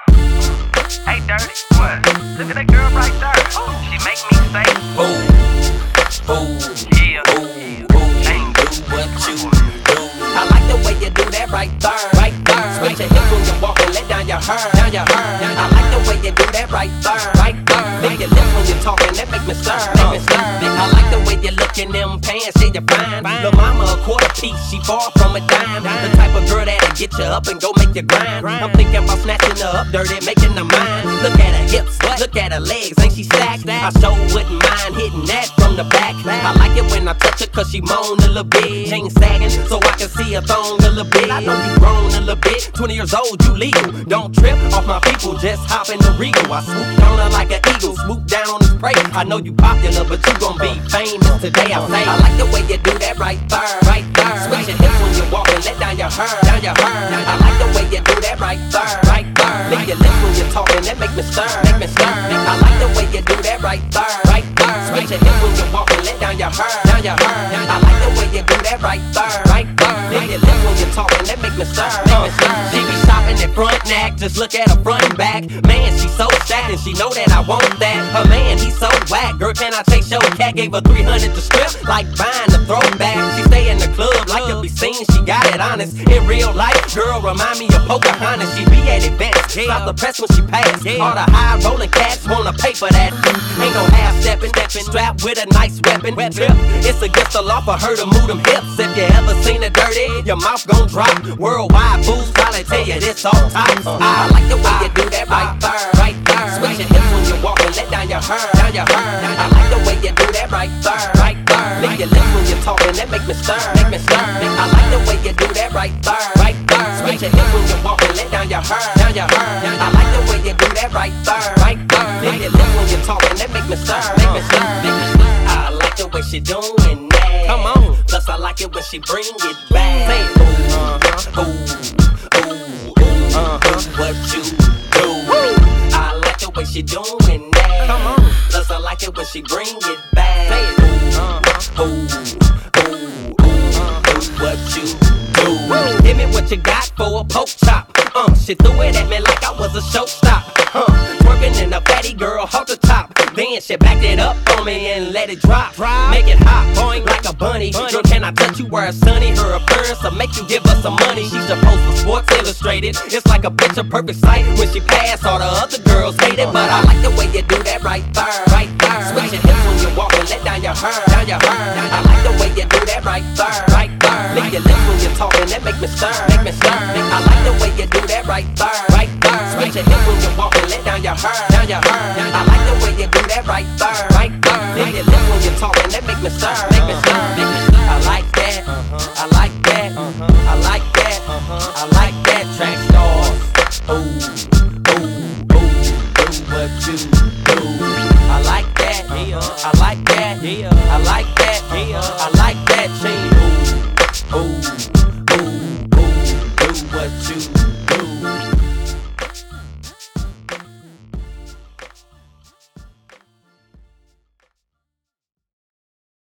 Hey, Dirty, what? Look at that girl right there. She make me say, yeah, ain't do what you do. I like the way you do that right there, right there. Switch your hips when you walk and let down your hair, down your hair. I like the way you do that right there, right there. Make your lips when you're talking, that make me stir, make me stir. I like the way you look in them pants, yeah, you're fine. Lil' mama a quarter piece, she far from a dime. The type of girl that'll get you up and go make you grind. I'm thinking about snatching her up dirty, making her mine. Look at her hips, look at her legs, ain't she stacked? I sure wouldn't mind hitting that from the back. I like it when I touch her cause she moan a little bit. Chain sagging so I can see her thong a little bit. I know you grown a little bit, 20 years old, you legal. Don't trip off my people, just hop in the Regal. I swoop on her like an eagle, swoop down on his prey. I know you popular, but you gon' be famous today, I say. I like the way you do that right there, right there. Switch your hips when you walk and let down your hair, down your hair. I like the way you do that right there, right there. Lick your lips when you're talking, that make me stir, make me stir. I like the way you do that right there, right there. Switch your hips when you walk and let down your hair, down your hair. I like the way you do that right there, right there. Lick your lips when you're talking, that make me stir, make me stir. She be shopping at front neck, just look at her front and back. Man, she so sad and she know that I want that. Her man, he so whack. Girl, can I take your cat? Gave her 300 to strip, like buying the throwback. She stay in the club, like to be seen, she got it honest. In real life, girl, remind me of Pocahontas. She be at events, stop the press when she pass. All the high rolling cats wanna pay for that. Ain't no half stepping, strapped with a nice weapon. Trip, it's against the law for her to move them hips. If you ever seen it dirty, your mouth gon' drop. Worldwide fools probably tell you this all types. I like the way you do that right there, right there. Switch your hips when you walk and let down your hair, down your hair. I like the way you do that right there, right there. Lick your lips when you're talking, that make me stir, make me stir. I like the way you do that right there, right there. Switch your hips when you walk and let down your hair, down your hair. I like the way you do that right there, right there. Lick your lips when you're talking, that make me stir, make me stir, make me stir. I like the way she doing that. Come on. Plus I like it when she bring it back. Say what you do. I like the way she doing that. Come on. Plus I like it when she bring it back. Say what you do. Give me what you got for a poke chop. She threw it at me like I was a showstop. Twerking in a fatty girl off the top. Then she backed it up on me and let it drop. Make it hot, boing like a bunny. Girl, can I touch you where it's sunny? Her appearance will make you give her some money. She's supposed to Sports Illustrated. It's like a picture perfect sight. When she pass, all the other girls hate it. But I like the way you do that right there, right there. Switch your hips when you walk and let down your hair, down your hair. I like the way you do that right there, right there. Lick your lips when you're talking, that make me stir, make me stir. I like the way you do that right there, right there. Switch your hips when you walk and let down your hair, down your hair. I like the way you do that right there, right there. Lick your lips when you're talking, that make me stir, make me stir, make me stir. I like that, I like that, I like that, I like that. Track stars, do what you do. I like that, I like that, I like that, I like that. Chain, do what you do.